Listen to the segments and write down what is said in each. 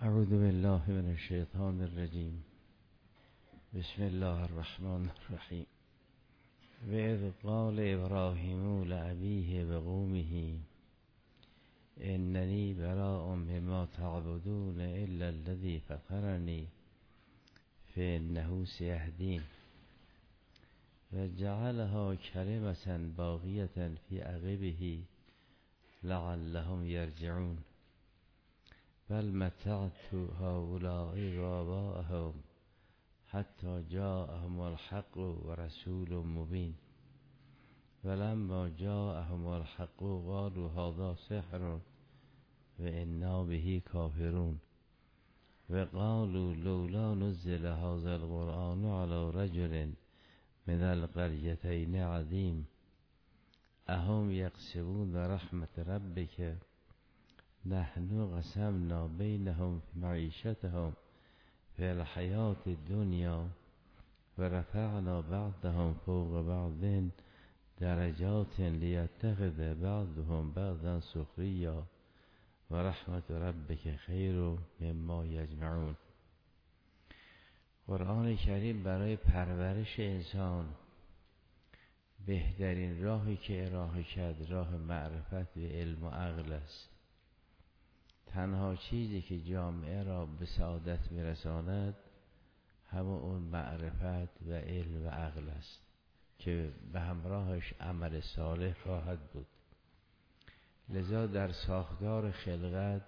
اعوذ بالله من الشیطان الرجیم. بسم الله الرحمن الرحیم. و اذ قال ابراهیم لأبیه و قومه اننی براء مما تعبدون الا الذی فطرنی فانه سیهدین و جعلها کلمة باقیة فی عقبه لعلهم یرجعون بل متعت هؤلاء و آباءهم حتی جاءهم الحق و رسول مبین ولما جاءهم الحق قالوا هذا سحر و انا به کافرون و قالوا لولا نزل هذا القرآن على رجل من القريتين عظیم اهم یقسمون رحمت ربک نحن قسمنا بینهم معیشتهم فی الحیات الدنیا و رفعنا بعضهم فوق بعض درجات لیتخذ بعضهم بعضا سخریا و رحمت ربک خیر مما یجمعون. قرآن کریم برای پرورش انسان بهترین راهی که ارائه کرد راه معرفت و علم و عقل است. تنها چیزی که جامعه را به سعادت میرساند همون اون معرفت و علم و عقل است که به همراهش عمل صالح خواهد بود. لذا در ساختار خلقت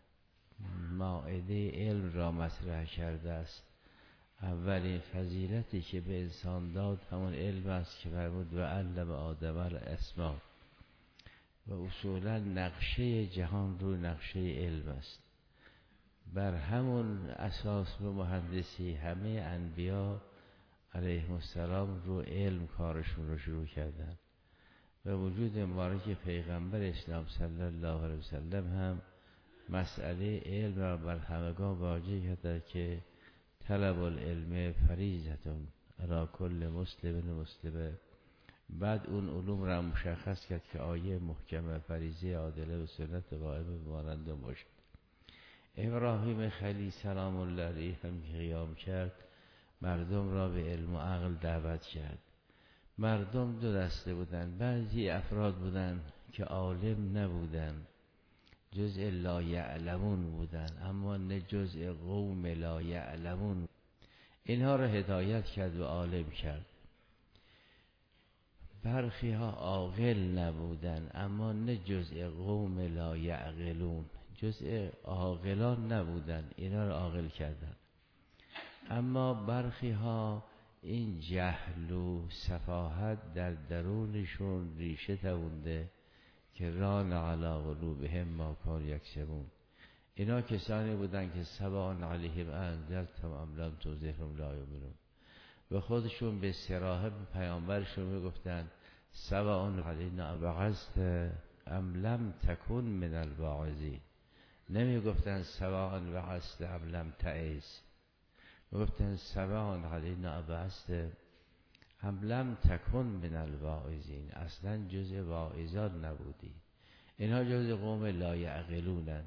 مائده علم را مطرح کرده است. اولین فضیلتی که به انسان داد همون علم است که فرمود و علم آدم الاسماء و اصولا نقشه جهان رو نقشه علم است. بر همون اساس و مهندسی همه انبیا علیهم السلام رو علم کارشون رو شروع کردن و وجود مبارک پیغمبر اسلام صلی الله علیه وسلم هم مسئله علم را بر همگان واجب کرده که طلب العلم فریضتون علی کل مسلم و مسلمه. بعد اون علوم را مشخص کرد که آیه محکمه فریضه عادله و سنت قائمه بمانند باشد. ابراهیم خلیل سلام الله علیه هم که قیام کرد مردم را به علم و عقل دعوت کرد. مردم دو دسته بودن. بعضی افراد بودن که عالم نبودن، جزء لا یعلمون بودن، اما نه جزء قوم لا یعلمون. اینها را هدایت کرد و عالم کرد. برخی ها عاقل نبودن اما نه جزء قوم لا یعقلون، جزء عاقلان نبودن، اینا را عاقل کردن. اما برخی ها این جهل و سفاهت در درونشون ریشه دوونده که ران علی قلوبهم ما کانوا یکسبون. اینا کسانی بودن که سواء علیهم انذرتم ام لم تنذرهم لا یؤمنون و خودشون به صراحت پیامبرشون میگفتن سواء علینا وعظت ام لم تکن من الواعظین. نمیگفتن سواء وعظت ام لم تعظ، میگفتن سواء علینا وعظت ام لم تکن من الواعظین. اصلا جزء واعظان نبودی. اینها جزء قوم لا یعقلونن.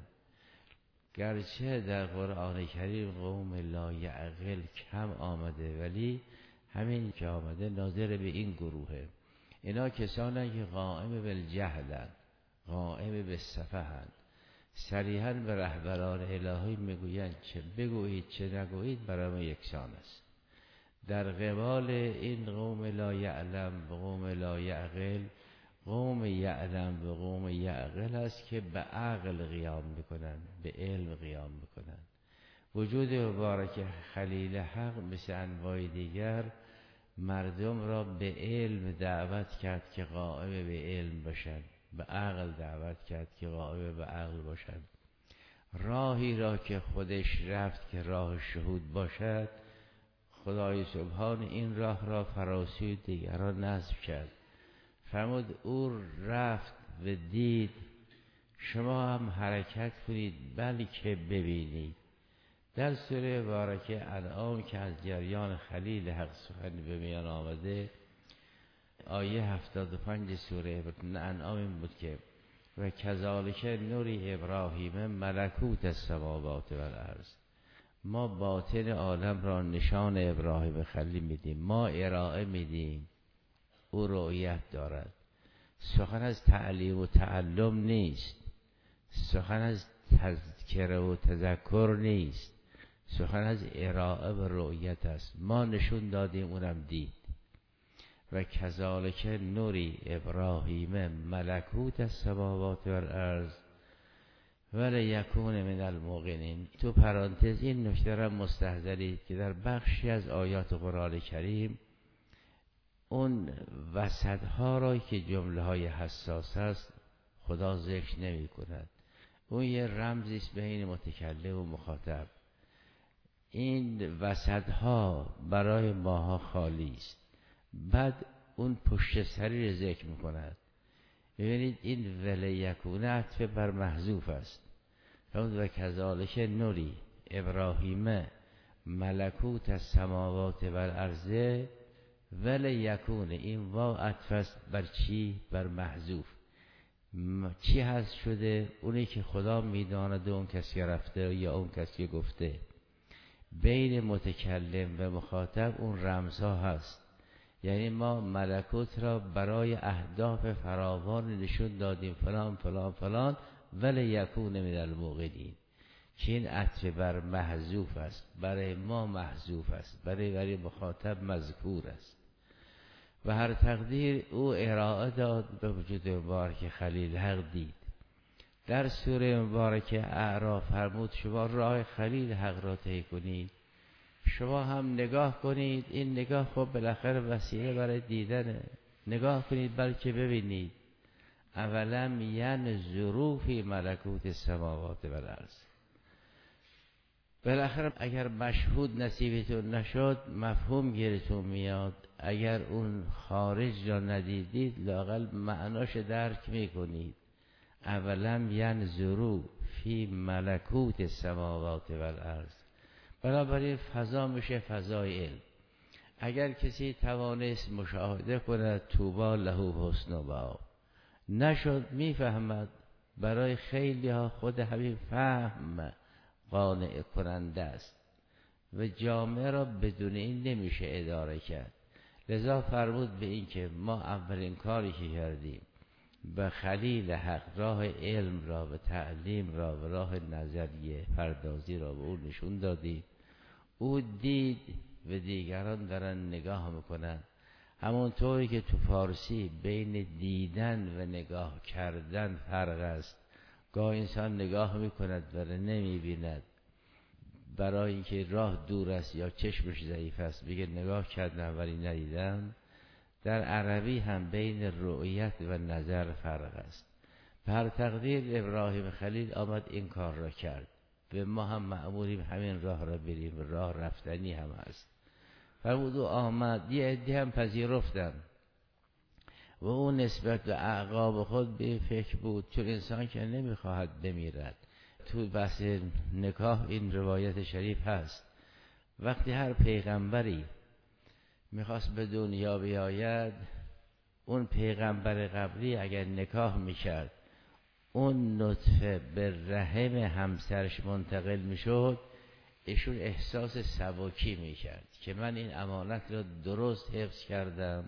گرچه در قرآن کریم قوم لا یعقل کم آمده ولی همین که آمده ناظر به این گروهه. اینا کسانی که قائم بالجهلن، قائم بالسفهن، صریحا به رهبران الهی میگویند چه بگویید چه نگویید برای ما یکسان است. در قبال این قوم لا یعلم و قوم لا یعقل، قوم یعلم و قوم یعقل است که به عقل قیام میکنن، به علم قیام میکنن. وجود مبارک خلیل حق مثل انواع دیگر مردم را به علم دعوت کرد که قائم به علم باشند، به عقل دعوت کرد که قائم به عقل باشند. راهی را که خودش رفت که راه شهود باشد، خدای سبحان این راه را فراسوی دیگران نصب کرد. فرمود او رفت و دید، شما هم حرکت کنید بلکه ببینید. در سوره مبارکه انعام که از جریان خلیل حق سخن به میان آمده، آیه 75 سوره انعام این بود که و کذالک نوری ابراهیم ملکوت السماوات و الارض. ما باطن عالم را نشان ابراهیم خلیل میدیم، ما ارائه میدیم، او رؤیت دارد. سخن از تعلیم و تعلم نیست، سخن از تذکره و تذکر نیست، سخن از ارائه و رؤیت است. ما نشون دادیم، اونم دید. و کذالک نوری ابراهیم ملکوت السماوات و الارض ولیکون من الموقنین. تو پرانتز این نکته را مستحضرید که در بخشی از آیات قرآن کریم اون وسط ها را که جمله های حساس است خدا ذکر نمی کند. اون یه رمزی است بین متکلم و مخاطب. این وسط ها برای ماها خالی است. بعد اون پشت سری رو ذکر می کند. ببینید این ولیکون عطف بر محذوف است. و کذالک نوری ابراهیم ملکوت السماوات و الارض ولیکون، این واو عطف است بر چی؟ بر محذوف. چی هست شده؟ اونی که خدا میداند، اون کسی که رفته یا اون کسی که گفته. بین متکلم و مخاطب اون رمزها هست. یعنی ما ملکوت را برای اهداف فراوان نشون دادیم، فلان فلان فلان، ولی یکون من الموقنین. که این عطف بر محذوف است، برای ما محذوف است، برای مخاطب مذکور است. و هر تقدیر او ارائه داد به وجود مبارک خلیل حق دید. در سوره مبارک اعراف فرمود شما راه خلیل حق را طی کنید. شما هم نگاه کنید، این نگاه خب بالاخره وسیله برای دیدنه. نگاه کنید بلکه ببینید. اولم ینظروا فی ملکوت السماوات و الارض. بالاخره اگر مشهود نصیبتون نشد مفهوم گیرتون میاد. اگر اون خارج را ندیدید لااقل معناش درک میکنید. اولم ینظروا فی ملکوت السماوات و الارض. بنابراین فضا میشه فضای علم. اگر کسی توانست مشاهده کند طوبی له حسن مآب، نشد میفهمد. برای خیلی ها خود همین فهم قانع کننده است و جامعه را بدون این نمیشه اداره کرد. لذا فرمود به این که ما اولین کاری که کردیم به خلیل حق راه علم را و تعلیم را و راه نظریه پردازی را به او نشون دادیم. او دید و دیگران دارن نگاه میکنن. همونطوری که تو فارسی بین دیدن و نگاه کردن فرق است. گاه انسان نگاه میکند ولی نمیبیند، برای اینکه راه دور است یا چشمش ضعیف است بگه نگاه کردم ولی ندیدم. در عربی هم بین رؤیت و نظر فرق است. به هر تقدیر ابراهیم خلیل آمد این کار را کرد و ما هم مأموریم همین راه را بریم و راه رفتنی هم است. فرمود و آمد، یه عده هم پذیرفتن و اون نسبت به اعقاب خود به فکر بود، چون انسان که نمیخواهد بمیرد. تو بحث نکاح این روایت شریف هست. وقتی هر پیغمبری میخواست به دنیا بیاید، اون پیغمبر قبلی اگر نکاح میکرد اون نطفه به رحم همسرش منتقل میشد، ایشون احساس سبکی میکرد که من این امانت را درست حفظ کردم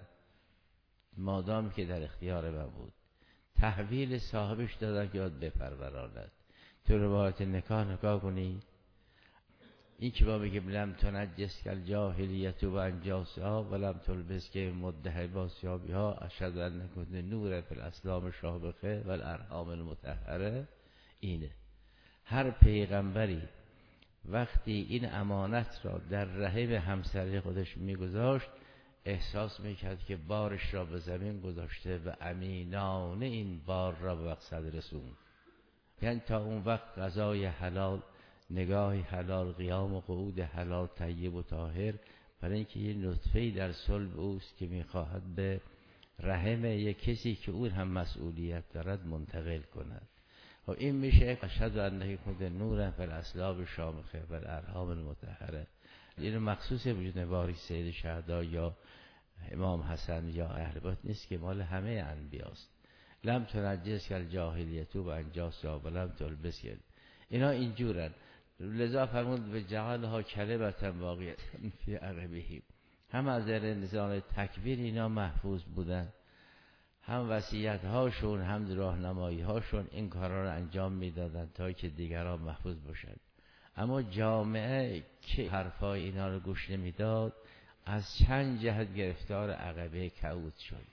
مادام که در اختیار من بود. تحویل صاحبش دادن که باید بپروراند. تو روایت نکاح کنید. این که با بگیم لم تنجس کل جاهلیت و انجاسها ولم تلبس که مدهی باسیابی ها اشهد ان کنت نور فی الاسلام شابخه و الارحام المطهره. اینه هر پیغمبری وقتی این امانت را در رحم همسری خودش میگذاشت احساس میکرد که بارش را به زمین گذاشته و امینانه این بار را به مقصد رسوند. یعنی تا اون وقت غذای حلال، نگاه حلال، قیام و قعود حلال طیب و طاهر، برای اینکه یه نطفه‌ای در صلب اوست که میخواهد به رحم یک کسی که اون هم مسئولیت دارد منتقل کند. و این میشه اشهد ان کنت نور فی الاسلام شامخه و الارحام المطهره. این مخصوص وجود مبارک سید شهدا یا امام حسن یا اهل بیت نیست که مال همه انبیاست. لم تنجس کل جاهلیت و انجاس و لم تلبس کل. اینا اینجورن. لذا فرمود به جعلها کلمة باقیة فی عقبه. هم از نظام تکبیر اینا محفوظ بودن، هم وصیت هاشون هم راهنمایی هاشون این کارا رو انجام میدادن تا که دیگران محفوظ باشند. اما جامعه که حرفای اینا رو گوش نمیداد از چند جهت گرفتار عقبه کعود شد.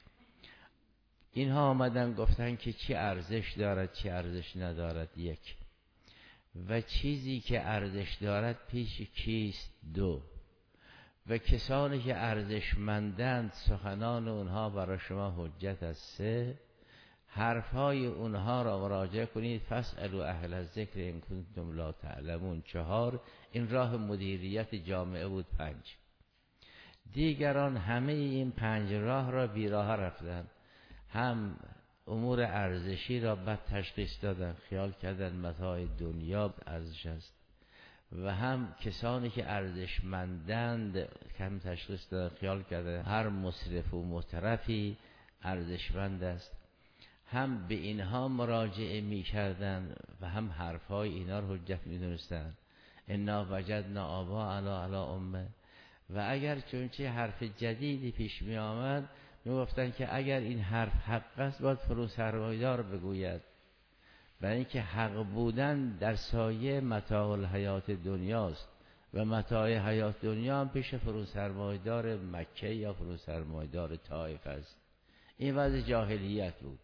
اینها آمدن گفتن که چی ارزش دارد چی ارزش ندارد، یک، و چیزی که ارزش دارد پیش کیست، دو، و کسانی که ارزشمندند سخنان اونها برای شما حجت است، سه، حرفهای اونها را مراجعه کنید فاسألوا اهل الذکر ان کنتم لا تعلمون، چهار، این راه مدیریت جامعه بود، پنج. دیگران همه این پنج راه را بیراه رفتن، هم امور ارزشی را بد تشخیص دادن، خیال کردن متاع دنیا ارزش است، و هم کسانی که ارزشمندند کم تشخیص دادن، خیال کردن هر مسرف و مترفی ارزشمند است. هم به اینها مراجعه می کردن و هم حرفهای اینا رو حجت می دونستن. انا وجدنا آباءنا علی امه. و اگر چونچه حرف جدیدی پیش می آمد می گفتن که اگر این حرف حق است باید فرو سرمایه‌دار بگوید، برای اینکه حق بودن در سایه متاع الحیات دنیاست و متاع حیات دنیا هم پیش فرو سرمایه‌دار مکه یا فرو سرمایه‌دار طائف است. این وضع جاهلیت بود،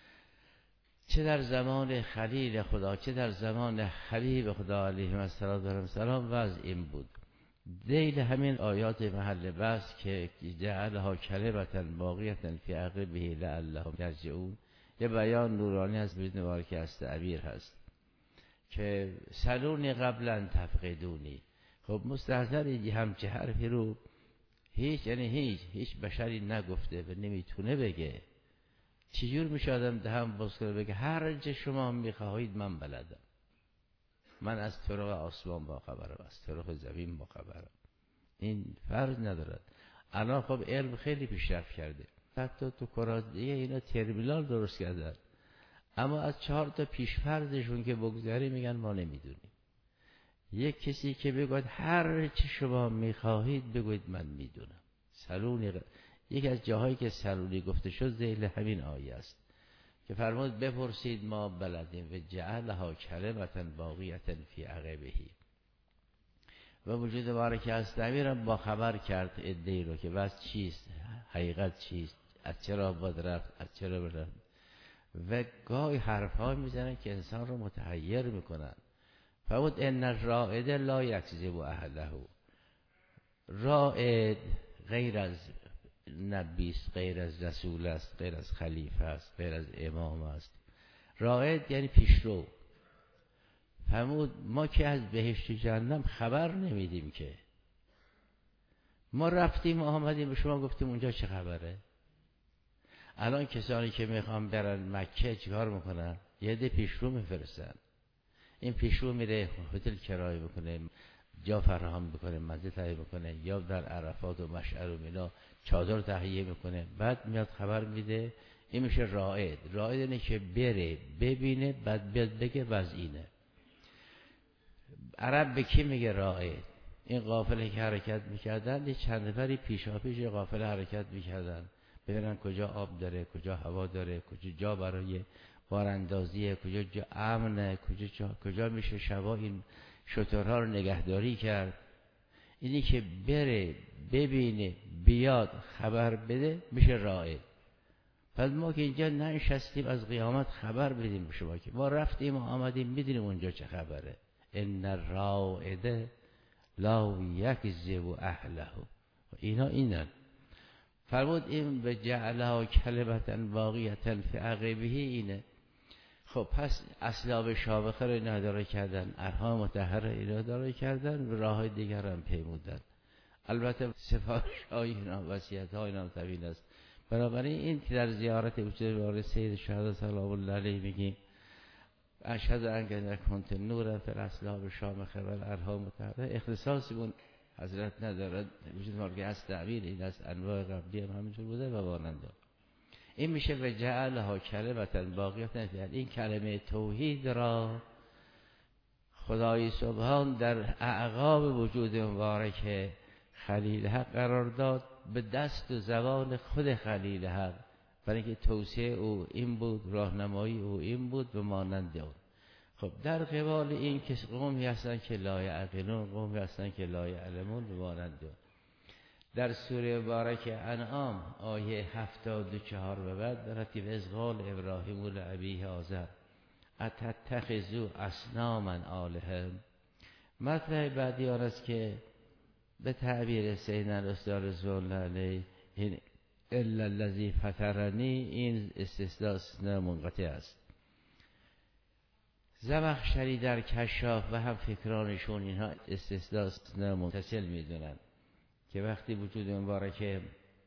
چه در زمان خلیل خدا چه در زمان حبیب خدا علیه السلام وضع این بود. ذیل همین آیات محل بحث که جعلها کلمة باقیة فی عقبه لعلهم یرجعون، یه بیان نورانی از بیت مبارک از تعبیر هست که سلونی قبلا تفقدونی. خب مستحضر همچه حرفی رو هیچ بشری نگفته و نمیتونه بگه. چجور میشه آدم دهن باز کنه بگه هر چه شما میخواهید من بلدم، من از طرق آسمان با خبرم، از طرق زمین با خبرم. این فرض ندارد. الان خب علم خیلی پیشرفت کرده، حتی تو کره دیگه اینا ترمینال درست کردن، اما از 4 تا پیشفرضشون که بگذاری میگن ما نمیدونیم. یک کسی که بگوید هر چی شما میخواهید بگوید من میدونم. سلونی یکی از جاهایی که سلونی گفته شد ذیل همین آیه است که فرمود بپرسید ما بلدیم و جعلها کلمة باقیة فی عقبه. و وجود بارک از نمیرم با خبر کرد ادعی رو که بس چیست، حقیقت چیست، از چرا باید رفت، از چرا برفت. و گاهی حرفها میزنن که انسان رو متحیر میکنن. فرمود ان الرائد لا یکذب اهله. رائد غیر از نبی است، غیر از رسول است، غیر از خلیفه است، غیر از امام است. رائد یعنی پیشرو. فرمود ما که از بهشت و جهنم خبر نمیدیم که، ما رفتیم آمدیم به شما گفتیم اونجا چه خبره. الان کسانی که میخوان برن مکه چیکار میکنن؟ یه ده پیشرو میفرستن. این پیشرو میره هتل کرایه بکنه، جا فراهم بکنه، منزل تهیه بکنه، یا در عرفات و مشعر و مینا چادر تهیه میکنه، بعد میاد خبر میده. این میشه رائد. رائد اینه که بره ببینه بعد بیاد بگه وضعینه. عرب به کی میگه رائد؟ این قافله که حرکت میکردن چند نفری پیشاپیش قافله حرکت میکردن ببینن کجا آب داره، کجا هوا داره، کجا جا برای باراندازیه، کجا جا امنه، کجا میشه شبا این شترها رو نگهداری کرد. اینی که بره ببینه بیاد خبر بده میشه رائد. پس ما که اینجا ننشستیم از قیامت خبر بدیم به شما که ما رفتیم و آمدیم میدونیم اونجا چه خبره. ان الرائد لا یکذب اهله. اینا اینن. فرمود این به جعلها کلمة باقیة فی عقبه اینه. خب پس اسباب شامخه رو اینا اداره کردن، ارحام مطهره اینا اداره کردن و راه دیگر هم پیمودن. البته سفارش های اینا، وصیت های اینا طویل است. بنابراین این که در زیارت وجود سید شهدا سلام الله علیه میگیم اشهد ان کنت نورا فی الاسلام شامخه و ارحام مطهره، اختصاصی اون حضرت ندارد. وجود مرگه از تعبیر این است، انواع قبلی هم همینطور بوده و ماننده. این میشه و جعلها کلمة باقیة. این کلمه توحید را خدای سبحان در اعقاب وجود مبارک خلیل حق قرار داد، به دست و زبان خود خلیل حق، برای اینکه توصیه او این بود، راهنمایی او این بود و مانند اون. خب در قبال این که قومی هستن که لا یعقلون، قومی هستن که لا یعلمون و مانند اون. در سوره مبارک انعام آیه 74 به بعد رتیب از قال ابراهیم لابیه آزر اتتخذوا اصناما آلهه. مطلب بعدی آن است که به تعبیر سیدنا الاستاذ رضوان الله علیه این الا الذی فطرنی، این استثناء منقطع است. زمخشری در کشاف و هم فکرانشون اینها استثناء متصل میدونن که وقتی وجود مبارک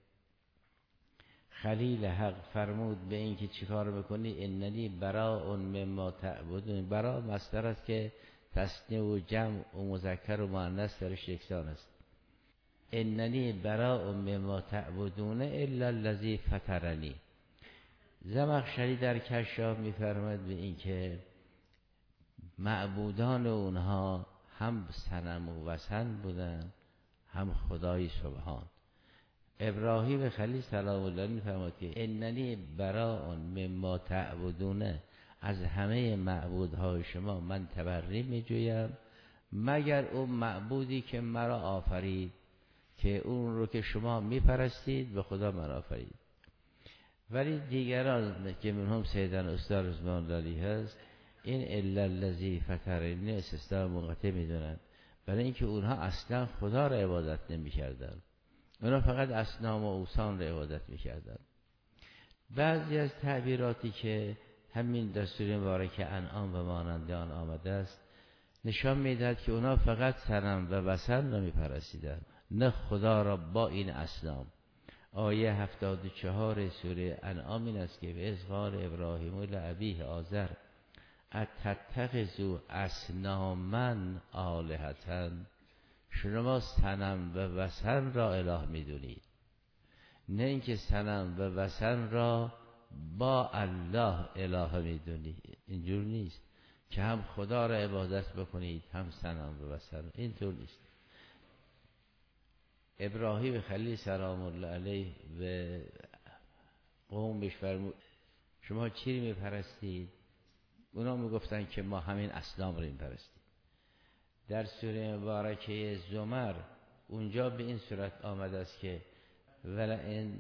خلیل حق فرمود به این که چیکار بکنی، اننی براء مما تعبدون. براء مصدر است که تثنیه و جمع و مذکر و مؤنث درش یکسان است. اننی براء مما تعبدون الا الذی فطرنی. زمخشری در کشاف میفرماد به این که معبودان اونها هم صنم و وثن بودن، هم خدای سبحان. ابراهیم خلیل سلام الله میفرماد که اننی براء مما تعبدون، از همه معبودهای شما من تبری میجویم مگر اون معبودی که مرا آفرید، که اون رو که شما میپرستید به خدا من آفرید. ولی دیگران که منهم سیدنا استاد رضوان الله علیه هست، این الا الذی فطرنی استثناء منقطع میدونن، برای اینکه اونها اصلا خدا را عبادت نمیکردن، اونها فقط اصنام و اوثان را عبادت میکردن. بعضی از تعبیراتی که همین در سوره مبارکه انعام و مانند آن آمده است نشان میدهد که اونها فقط صنم و وثن را میپرستیدند، نه خدا را با این اصنام. آیه 74 سوره انعام این است که از قال ابراهیم لابیه آزر اتتخذوا اصناما آلهة، شما صنم و وثن را اله میدونید، نه اینکه صنم و وثن را با الله اله میدونید. اینجور نیست که هم خدا را عبادت بکنید هم صنم و وثن، اینطور نیست. ابراهیم خلیل سلام الله علیه و قومش فرمود شما چی رو میپرستید؟ اونا میگفتن که ما همین اصنام رو میپرستیم. در سوره مبارکه زمر اونجا به این صورت آمده است که ولئن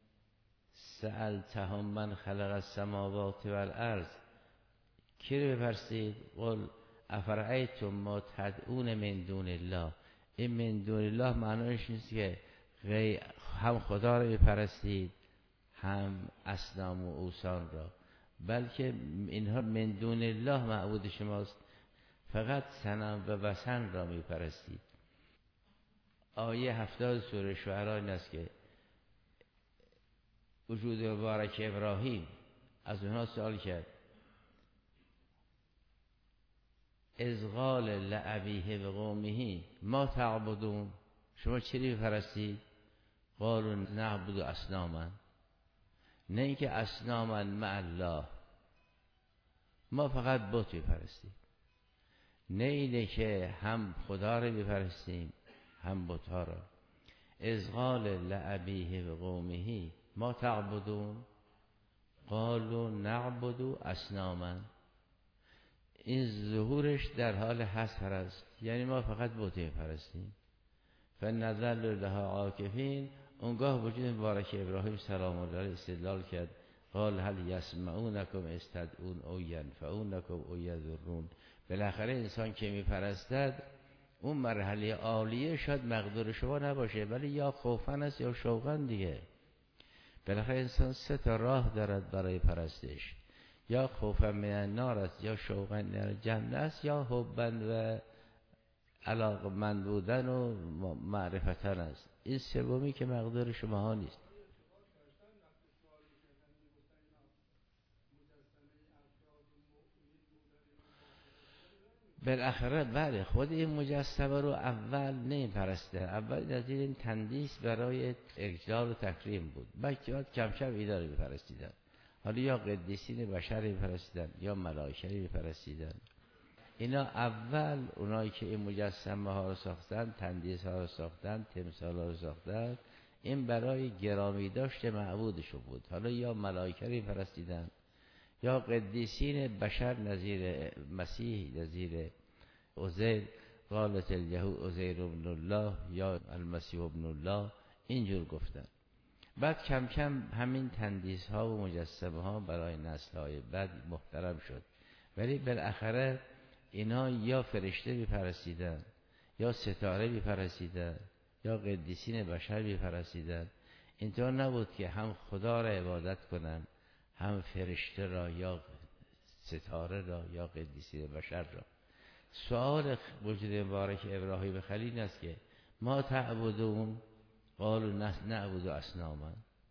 سألتهم من خلق السماوات والارض، کی رو بپرستید؟ قل افرأیتم ما تدعون من دون الله. این من دون الله معنیش نیست که هم خدا رو بپرستید هم اصنام و اوثان را، بلکه اینها من دون الله معبود شماست، فقط صنم و وثن را میپرستید. آیه 70 سوره شعراء این است که وجود مبارک ابراهیم از اونها سوال کرد اذ قال لابیه و قومه ما تعبدون، شما چی میپرستید؟ قالوا نعبد اصناما، نه اینکه اصناما مع الله، ما فقط بت میپرستیم، نه اینه که هم خدا رو میپرستیم هم بت‌ها را. اذ قال لابیه و قومه ما تعبدون قالوا نعبد اصناما. این ظهورش در حال حصر است، یعنی ما فقط بت میپرستیم. فنظل لها عاکفین. اونگاه وجود مبارک ابراهیم سلام الله علیه استدلال کرد قال هل یسمعونکم استدعون او ینفعونکم او یضرون. بالاخره انسان که میپرستد اون مرحله عالیه شاید مقدور شما نباشه، ولی یا خوفن است یا شوقن دیگه. بالاخره انسان سه تا راه دارد برای پرستش، یا خوفن من النار است، یا شوقن من جنت است، یا حبن و علاقمند بودن و معرفتن است. این سومی که مقدور شما ها نیست. بالاخره بله خود این مجسمه رو اول نمی‌پرستن، اول نظیر این تندیس برای اجلال و تکریم بود، بعد کم کم اینا رو می‌پرستیدن. حالا یا قدیسین بشر می‌پرستیدن یا ملائکه می‌پرستیدن. اینا اول اونایی که این مجسمه ها رو ساختن، تندیس ها رو ساختن، تمثال ها رو ساختن، این برای گرامی داشت معبودشون بود. حالا یا ملائکه می‌پرستیدن یا قدیسین بشر نظیر مسیح، نظیر عزیر، قالت الیهود عزیر ابن الله یا المسیح ابن الله، اینجور گفتن. بعد کم کم همین تندیس ها و مجسمه ها برای نسل های بعد محترم شد، ولی بالاخره اینا یا فرشته میپرستیدن یا ستاره میپرستیدن یا قدیسین بشر میپرستیدن. اینطور نبود که هم خدا را عبادت کنن، هم فرشته را یا ستاره را یا قدیسین بشر را. سؤال وجود مبارک ابراهیم خلیل است که ما تعبدون قالوا نعبد اصناما.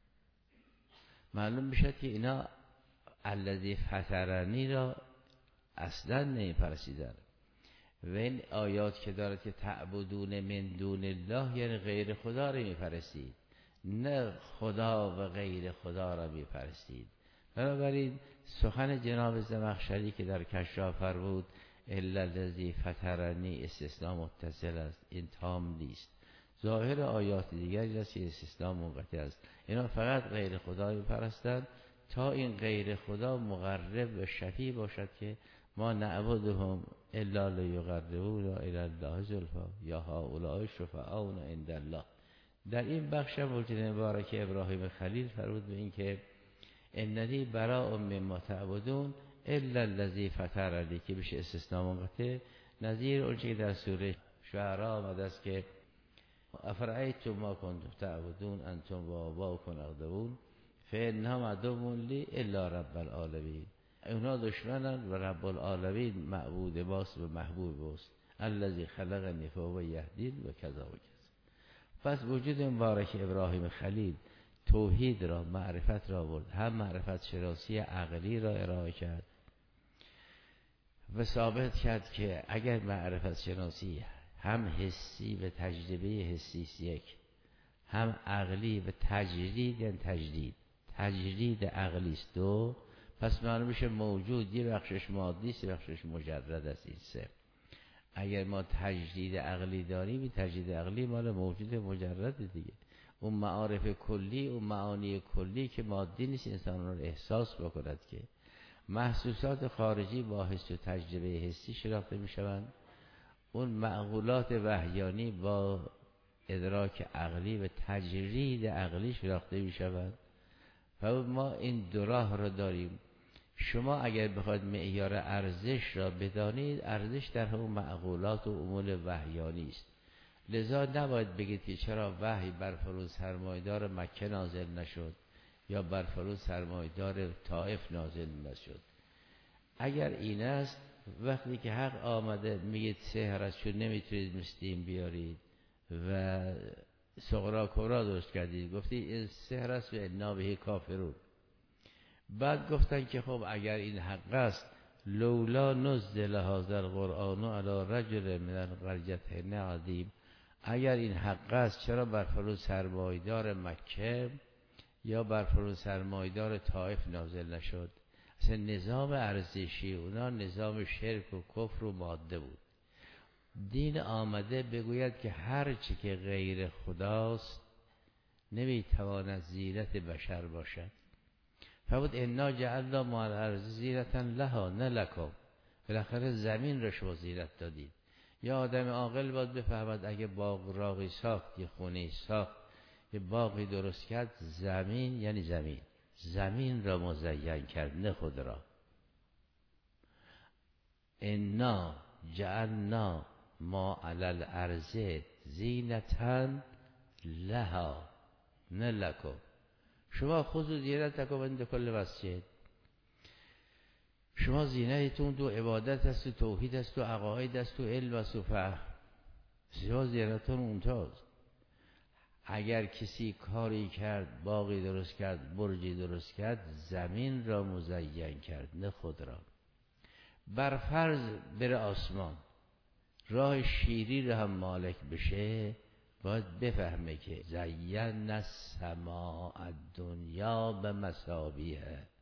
معلوم میشه که اینا الذی فطرنی را اصلا نمیپرستیدن. و این آیات که دارد که تعبدون من دون الله یعنی غیر خدا را میپرستید، نه خدا و غیر خدا را میپرستید. بنابراین سخن جناب زمخشری که در کشاف فرمود الا الذی فطرنی استثناء متصل است، این تام نیست. ظاهر آیات دیگری است که استثناء منقطع است. اینا فقط غیر خدا میپرستند تا این غیر خدا مقرب و شفیع باشد که ما نعبدهم الا لیقربونا الی الله زلفا یا هؤلاء شفعاؤنا عند الله. در این بخش وجود مبارک ابراهیم خلیل فرمود به این که اننی براء مما تعبدون الا الذی فطرنی که بشه استثناء منقطع، نظیر اونچه که در سوره شعراء آمده است که افرأیتم ما کنتم تعبدون انتم و آباؤکم الاقدمون فانهم عدو لی الا رب العالمین. اونا دشمنن و رب العالمین معبود ماست و محبوب ماست. الذی خلقنی فهو یهدین و کذا و کذا. پس وجود مبارک ابراهیم خلیل توحید را، معرفت را برد، هم معرفت شناسی عقلی را ارائه کرد و ثابت کرد که اگر معرفت شناسی هم حسی و تجربه حسی است یک، هم عقلی و تجرید، یعنی تجرید عقلی است دو، پس معلوم میشه موجود یه بخشش مادی است، یه بخشش مجرد است. این سه. اگر ما تجدید عقلی داریم، این تجدید عقلی مال موجود مجرد دیگه. اون معارف کلی، اون معانی کلی که مادی نیست انسان رو احساس بکند که محسوسات خارجی با حس و تجربه حسی شناخته میشوند. اون معقولات وحیانی با ادراک عقلی و تجرید عقلی شناخته میشوند. و ما این دو راه را داریم. شما اگر بخواید معیار ارزش را بدانید، ارزش در همون معقولات و امور وحیانی است. لذا نباید بگید که چرا وحی بر فروز سرمایدار مکه نازل نشد یا بر فروز سرمایدار طائف نازل نشد. اگر این است، وقتی که حق آمده میگید سحر است چون نمیتونید مستیم بیارید و صغرا کبرا درست کردید، گفتی این سحر است و انا به کافرون. بعد گفتن که خب اگر این حق است لولا نزل هذا القرآن علی رجل من القريتين عظیم، اگر این حق است چرا بر فروز سرمایدار مکه یا بر فروز سرمایدار طائف نازل نشد؟ اصلا نظام ارزشی اونا نظام شرک و کفر و ماده بود. دین آمده بگوید که هر چی که غیر خداست نمیتواند زینت بشر باشد. فبود انا جعلنا ما الارض زینتا لها نه لکم. بالاخره زمین را شما زینت دادید. یا آدم عاقل باید بفهمد اگه باغ راقی ساخت، یه خونه ساخت، یه باغی درست کرد، زمین یعنی زمین، زمین را مزین کرد نه خود را. انا جعلنا ما علی الارض زینتا لها نه لکم. شما خود زینتکم عند کل مسجد. شما زینتتون تو عبادت است، تو توحید است، تو عقاید است، تو علم است و فهم. شما زینتتون اونجاست. اگر کسی کاری کرد، باغی درست کرد، برجی درست کرد، زمین را مزین کرد نه خود را. بر فرض بره آسمان، راه شیری رو هم مالک بشه باید بفهمه که زین السماء الدنیا به مصابیح.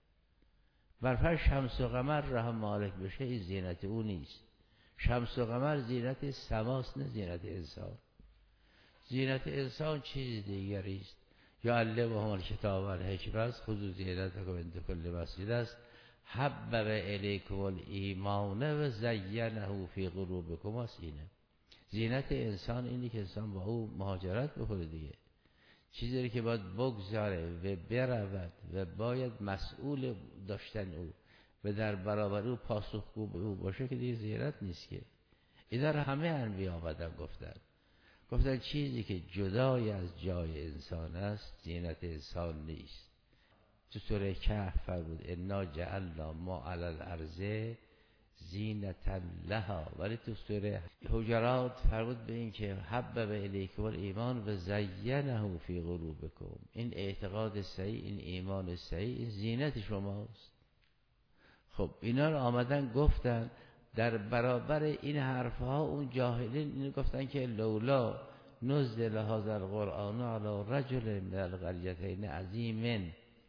برفر شمس و قمر رو هم مالک بشه این زینت او نیست. شمس و قمر زینت سماست، نه زینت انسان. زینت انسان چیز دیگری است. یا علمهم الکتاب و الحکمت خذوا زینتکم عند کل مسجد است. حبب الیکم الایمان و زینه فی قلوبکم است. اینه زینت انسان، اینی که انسان با او مهاجرت بکنه دیگه. چیزی که باید بگذاره و برود و باید مسئول داشتن او و در برابر او پاسخگو به او باشه که دیگه زینت نیست که. اینا رو همه انبیا آمدن گفتن چیزی که جدای از جای انسان است زینت انسان نیست. تو سوره کهف فرمود انا جعلنا ما علی الارض زینتا لها، ولی تو سوره حجرات فرمود به این که حبب الیکم الایمان و زینه فی قلوبکم. این اعتقاد صحیح، این ایمان صحیح، این زینت شماست. خب اینا رو آمدن گفتن. در برابر این حرفها اون جاهلین اینو گفتن که لولا نزل هذا القرآن علی رجل من القریتین عظیم.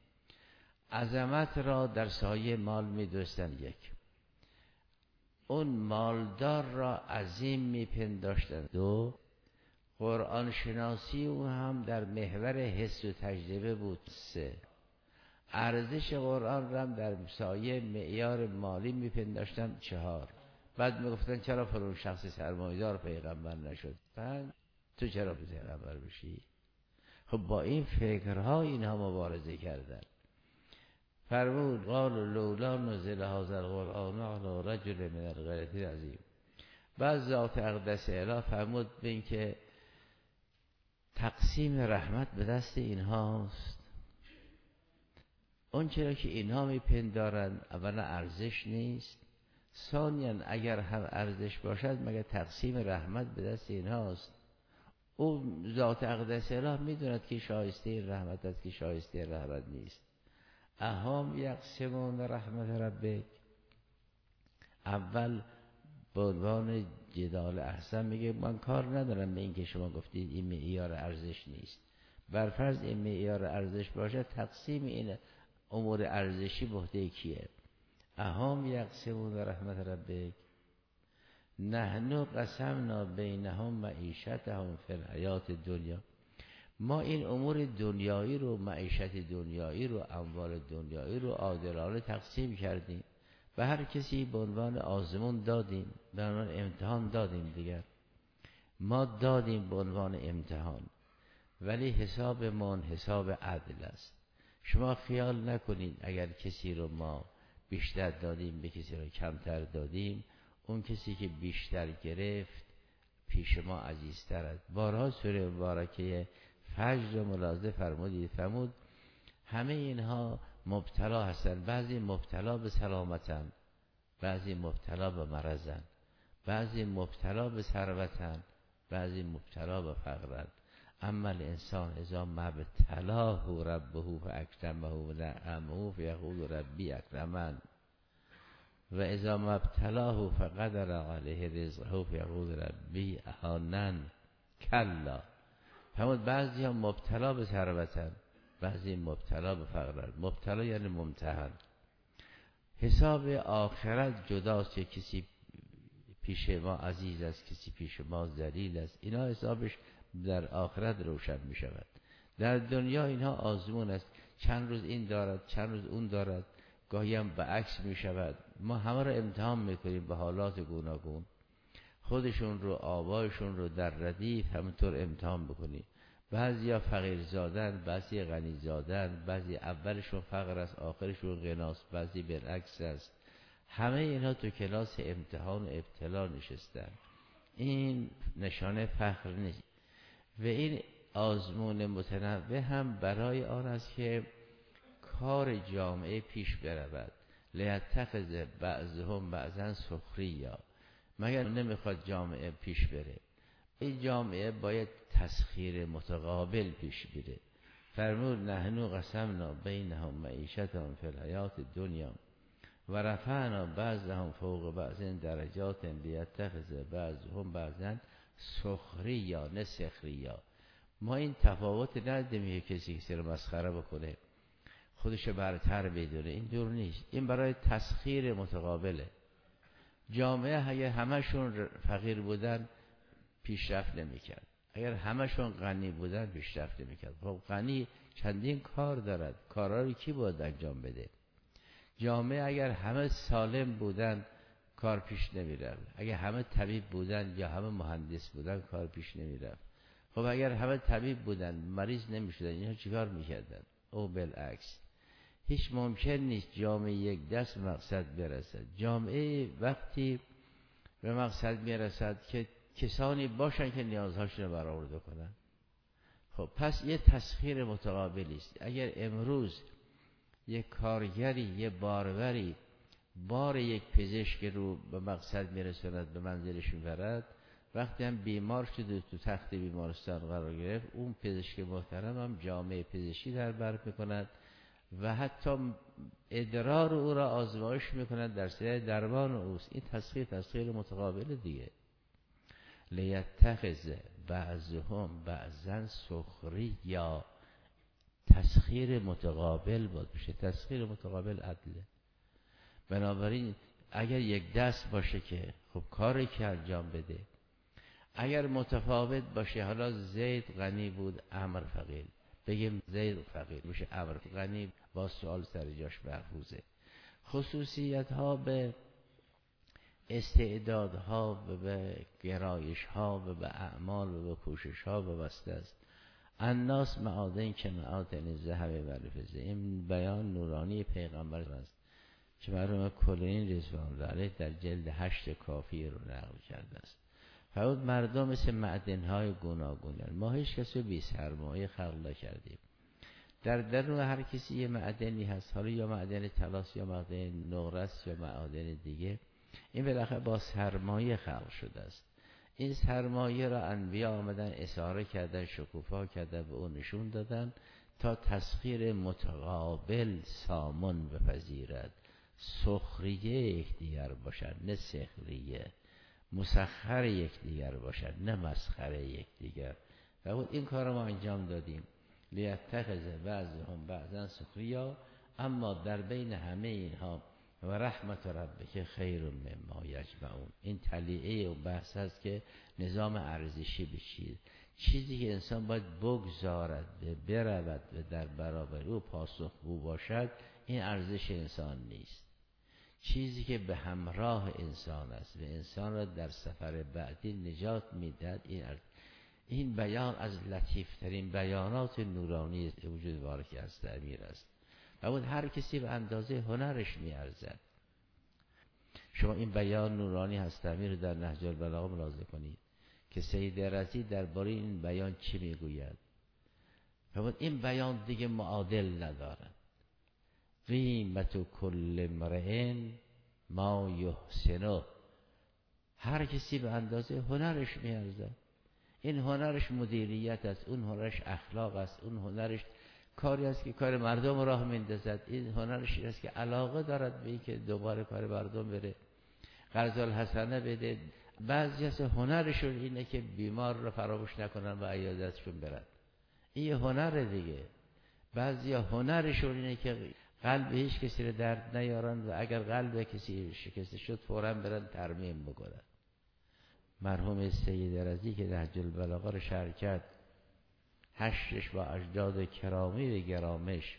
عظمت را در سایه مال می دوستن. یک، اون مالدار را عظیم می پنداشتن. دو، قرآن شناسی اون هم در محور حس و تجربه بود. سه، ارزش قرآن را هم در سایه معیار مالی می پنداشتن. چهار، بعد می گفتن چرا فلان شخص سرمایه‌دار پیغمبر نشد؟ پنج، تو چرا پیغمبر بشی؟ خب با این فکرها اینها مبارزه کردن. فرمود قال لولا نزل هذا القرآن علی رجل من القریتین عظیم. بعد ذات اقدس اله فرمود به این که تقسیم رحمت به دست اینهاست. اون چرا که اینها میپندارن اولا ارزش نیست، ثانیاً اگر هم ارزش باشد مگر تقسیم رحمت به دست اینهاست. او ذات اقدس اله میدوند که شایسته رحمت است که شایسته رحمت نیست. اهم یقسمون رحمت ربک. اول به عنوان جدال احسن میگه من کار ندارم به این که شما گفتید این معیار ارزش نیست. برفرض این معیار ارزش باشه تقسیم این امور ارزشی به عهده کیه؟ اهم یقسمون رحمت ربک نحن قسمنا بینهم معیشتهم فی الحیات الدنیا. ما این امور دنیایی رو، معیشت دنیایی رو، اموال دنیایی رو عادلانه تقسیم کردیم. به هر کسی به عنوان آزمون دادیم، به عنوان امتحان دادیم. دیگر ما دادیم به عنوان امتحان، ولی حساب من حساب عدل است. شما خیال نکنید اگر کسی رو ما بیشتر دادیم به کسی رو کمتر دادیم، اون کسی که بیشتر گرفت پیش ما عزیزتر است. بارها سوره مبارکه فجر رو ملاحظه فرمود همه اینها مبتلا هستن. بعضی مبتلا به سلامتن، بعضی مبتلا به مرضن، بعضی مبتلا به ثروتن، بعضی مبتلا به فقرن. اما الانسان اذا مبتلاه ربه فاکرمه و نعمه فیقول ربی اکرمن و اذا مبتلاه فقدر علیه رزقه فیقول ربی اهانن. کلا. فرمود بعضی ها مبتلا به ثروتن، بعضی مبتلا به فقرن. مبتلا یعنی ممتحن. حساب آخرت جداست که کسی پیش ما عزیز است، کسی پیش ما ذلیل است. اینا حسابش در آخرت روشن می شود. در دنیا اینها آزمون است. چند روز این دارد، چند روز اون دارد، گاهی هم به عکس می شود. ما همه رو امتحان میکنیم به حالات گوناگون. خودشون رو، آبایشون رو در ردیف همونطور امتحان بکنیم. بعضی ها فقیر زادن، بعضی غنی زادن، بعضی اولشون فقر است آخرشون غناست، بعضی برعکس است. همه اینها تو کلاس امتحان و ابتلا نشستن. این نشانه فخر نیست. و این آزمون متنوع هم برای آن است که کار جامعه پیش برود. لیتخذ بعضهم بعضا سخریا. مگر نمیخواد جامعه پیش بره؟ این جامعه باید تسخیر متقابل پیش بره. فرمود نحن قسمنا بینهم معیشتهم فی الحیات الدنیا و رفعنا بعضهم فوق بعض درجات لیتخذ بعضهم بعضا سخریا نه سخریا. ما این تفاوت ندیدیم که کسی کسی رو مسخره بکنه خودش برتر بدونه، این دور نیست. این برای تسخیر متقابله. جامعه اگر همشون فقیر بودن پیشرفت نمی‌کرد، اگر همشون غنی بودن پیشرفت نمی‌کرد. خب غنی چندین کار دارد، کارا رو کی باید انجام بده؟ جامعه اگر همه سالم بودن کار پیش نمی‌رفت، اگر همه طبیب بودن یا همه مهندس بودن کار پیش نمی‌رفت. خب اگر همه طبیب بودن مریض نمی‌شدن، اینها چیکار می‌کردن؟ او بالعکس. هیچ ممکن نیست جامعه یک دست مقصد برسد. جامعه وقتی به مقصد میرسد که کسانی باشن که نیازهاشون رو برآورده کنن. خب پس یه تسخیر متقابلی است. اگر امروز یک کارگری، یه باربری بار یک پزشک رو به مقصد میرساند، به منزلش میبرد، وقتی هم بیمار شده تو تخت بیمارستان قرار گرفت، اون پزشک محترم هم جامعه پزشکی در بر میکند و حتی ادرار او را آزمایش میکند در سر درمان اوست. این تسخیر متقابل دیگه. لیتخذ بعضهم بعضا سخریا، تسخیر متقابل بود بشه. تسخیر متقابل عدله. بنابراین اگر یک دست باشه که خب کاری که انجام بده، اگر متفاوت باشه، حالا زید غنی بود عمرو فقیر، بگیم زید فقیر میشه عمرو غنی، با سوال سر جاش محفوظه. خصوصیت ها به استعدادها و به گرایش ها و به اعمال و به کوشش ها وابسته است. الناس معادن که معادن ذهب و فضه. این بیان نورانی پیغمبر است که مرحوم کلینی رضوان الله علیه در جلد 8 کافی رو نقل کرده است. فرمود مردم مثل معدن‌های گوناگونن، ما هیچ کسی بی سرمایه خلق نکردیم. در درون هر کسی یه معدنی هست، حالا یا معدن طلاست یا معدن نقره است یا معادن دیگه. این بالاخره با سرمایه خلق شده است. این سرمایه را انبیا آمدن اشاره کردن، شکوفا کردن، به اون نشون دادن تا تسخیر متقابل سامون بپذیرد. سخریه یکدیگر باشد نه سخریه، مسخر یکدیگر باشد نه مسخره یکدیگر. و این کار ما انجام دادیم. لیتخذ بعضهم بعضا سخریا، اما در بین همه اینها و رحمت ربک خیر مما یجمعون. این تلیعه و بحث است که نظام ارزشی بشید، چیزی که انسان باید بگذارد برود و در برابر او پاسخگو باشد، این ارزش انسان نیست. چیزی که به همراه انسان است و انسان را در سفر بعدی نجات میدهد، این بیان از لطیفترین بیانات نورانی وجود بارک است امیر است. و بود هر کسی به اندازه هنرش میارزد. شما این بیان نورانی هست امیر در نهج البلاغه ملاحظه کنید که سید رضی درباره این بیان چی میگوید. و بود این بیان دیگه معادل ندارد. قیمت کل امرئ ما یحسنه، هر کسی به اندازه هنرش میارزد. این هنرش مدیریت است، اون هنرش اخلاق است، اون هنرش کاری است که کار مردم راه میندازد، این هنرش است که علاقه دارد به این که دوباره کار مردم بره، قرض الحسنه بده. بعضی از هنرشون اینه که بیمار رو فراموش نکنن و عیادتشون برن، این یه هنر دیگه. بعضی هنرشون اینه که قلب هیچ کسی رو درد نیارن و اگر قلب کسی شکسته شد فوراً برن ترمیم بکنن. مرحوم سید رضی که نهج البلاغه رو شرح کرد، حشرش با اجداد کرامی و گرامش.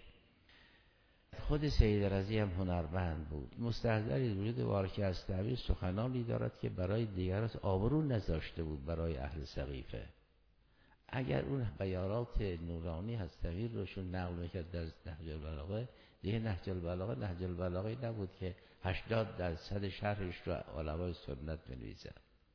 خود سید رضی هم هنرمند بود. مستحضر وجود بارک از تعبیر سخنانی دارد که برای دیگران آبرو نذاشته بود برای اهل سقیفه. اگر اون بیانات نورانی هستویر روشون نقل میکرد در نهج البلاغه، دیگه نهج البلاغه نبود که 80% شرحش رو علمای سنت بنویسن.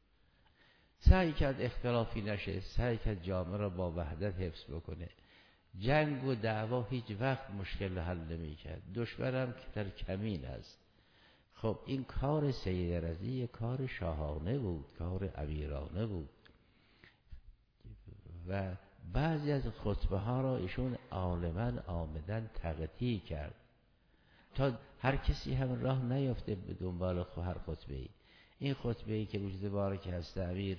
سعی کرد اختلافی نشه، سعی کرد جامعه را با وحدت حفظ بکنه. جنگ و دعوا هیچ وقت مشکل حل نمی کرد. دشمنم که در کمین است. خب این کار سید رضی کار شاهانه بود، کار امیرانه بود و بعضی از خطبه ها را ایشون عالماً آمدن تقطیع کرد. تا هر کسی هم راه نیافته به دنبال هر خطبه‌ای. این خطبه‌ای که وجود بارک هست امیر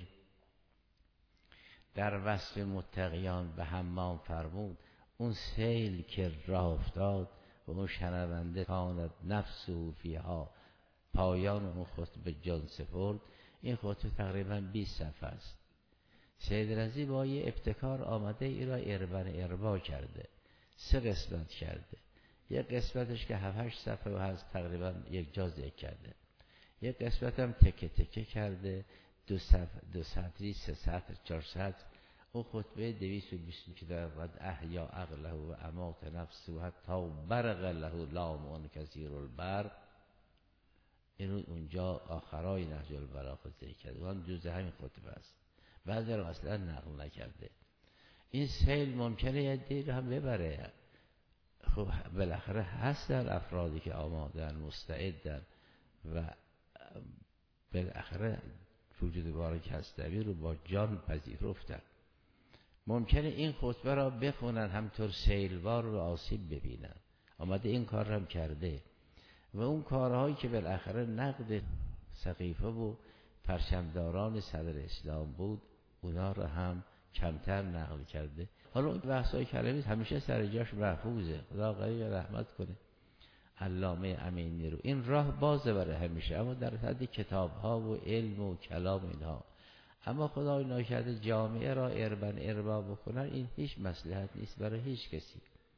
در وصف متقیان به حمام فرمود، اون سیل که راه افتاد و اون شنونده کانت نفسه فیها، پایان اون خطبه جان سپرد. این خطبه تقریبا 20 صفحه است. سید رضی با یه ابتکار آمده ای را اربا کرده، 3 قسمت کرده. یک قسمتش که 7-8 صفحه هست تقریبا یک جا ذکر کرده، یک قسمت هم تکه تکه کرده، 2 سطری 3 سطر 4 سطر. اون خطبه 220 که در قد احیا عقله و امات نفسه و حتی برق له لام کثیر البرق، اینو اونجا آخرای نهج البلاغه ذکر کرده. اون جزء همین خطبه است، بعضی رو اصلا نقل نکرده. این سیل ممکنه یه دیر هم ببره. خب بالاخره هستن افرادی که آمادن، مستعدن و بالاخره وجود بارک هستوی رو با جان پذیرفتن. ممکنه این خطبه را بخونن همطور سیلوار رو آسیب ببینن. آمده این کار هم کرده و اون کارهایی که بالاخره نقد سقیفه و پرچمداران صدر اسلام بود اونا رو هم کمتر نقل کرده. حالا اون بحثای کلمی همیشه سر جاش محفوظه، خدا غریب رحمت کنه علامه امینی رو. این راه بازه برای همیشه، اما در حد کتاب ها و علم و کلام اینها. اما خدای ناکرده جامعه را اربا بکنن، این هیچ مصلحت نیست برای هیچ کسی.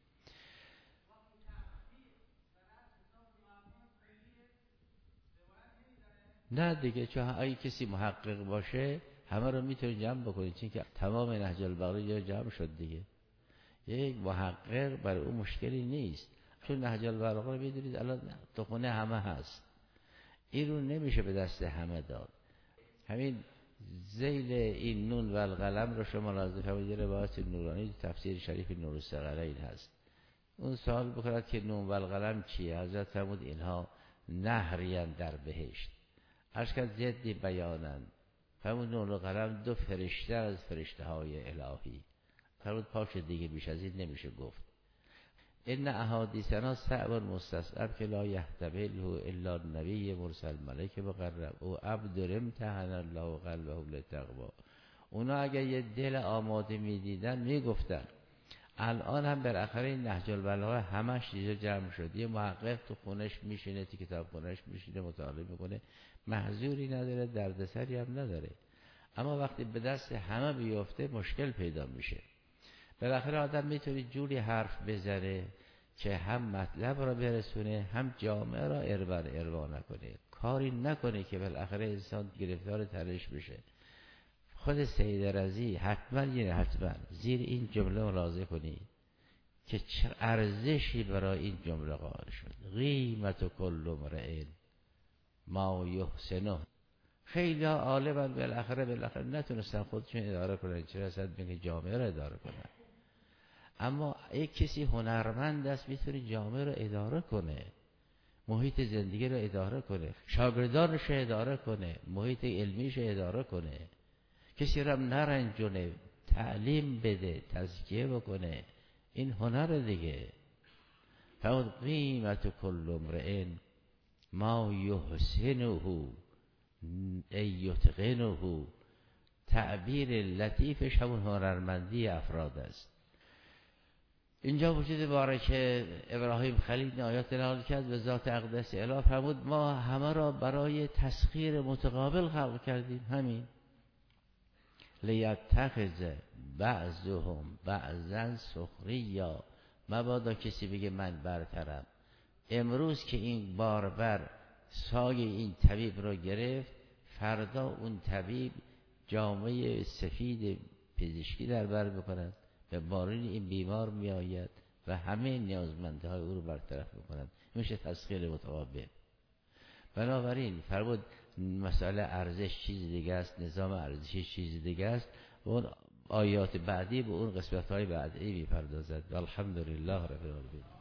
نه دیگه، چون اگه کسی محقق باشه همه رو میتونه جمع بکنه، چون که تمام نهج البلاغه جمع شد دیگه. یک محقق برای اون مشکلی نیست، چون نهج البلاغه رو میدونید الان تو خونه همه هست، این رو نمیشه به دست همه داد. همین ذیل این نون و القلم رو شما لازم فرمایید، روایت نورانی تفسیر شریف نورالثقلین هست. اون سوال بکند که نون و القلم چیه؟ حضرت فرمود اینها نهرین در بهشت. اشکال جدی بیانند. فرمود نون و قلم 2 فرشته از فرشته های الهی. فرمود پاش دیگه بیش از این نمیشه گفت. این احادیثنا صعب مستصعب که لا یحتمله الا النبی مرسل ملک مقرب او عبد امتحن الله قلبه للتقوا. اونا اگر یه دل آماده میدیدن میگفتن. الان هم بالاخره این نهج البلاغه همش دیگه جمع شد. یه محقق تو خونش میشینه، تو کتاب خونش میشینه مطالعه میکنه، محذوری نداره، دردسری هم نداره. اما وقتی به دست همه بیفته مشکل پیدا میشه. بالاخره آدم میتونه جوری حرف بزنه که هم مطلب را برسونه، هم جامعه را اروا نکنه، کاری نکنه که بالاخره انسان گرفتار تنش بشه. خود سید رضی حتما زیر این جمله ملاحظه کنید که چه ارزشی برای این جمله قائل شد. قیمت کل امرئ ما یحسنه. خیلی عالمان بالاخره نتونستن خودشون اداره کنن، چه رسد به جامعه را اداره کنن. اما یک کسی هنرمند است میتونه جامعه را اداره کنه، محیط زندگی را اداره کنه، شاگردانش را اداره کنه، محیط علمیش را اداره کنه، کسی را نرنجونه، تعلیم بده، تزکیه بکنه. این هنر دیگه. فقط قیمت کل امرئ ما یحسنه ای یتقنه. تعبیر لطیفش همون هنرمندی افراد است. اینجا وجود بارک ابراهیم خلیل آیات نقل کرد و ذات اقدس اله فرمود ما همه را برای تسخیر متقابل خلق کردیم. همین لیتخذ بعضهم بعضا سخریا. مبادا کسی بگه من برترم. امروز که این باربر سایه این طبیب را گرفت، فردا اون طبیب جامعه سفید پزشکی در بر بکند و بارون این بیمار می آید و همه نیازمنده های او رو برطرف میکنند. میشه تسخیر متقابل. بنابراین فرمود مسئله ارزش چیز دیگه است، نظام ارزشی چیز دیگه است و اون آیات بعدی به اون قسمت های بعدی میپردازد. الحمدلله رب العالمین.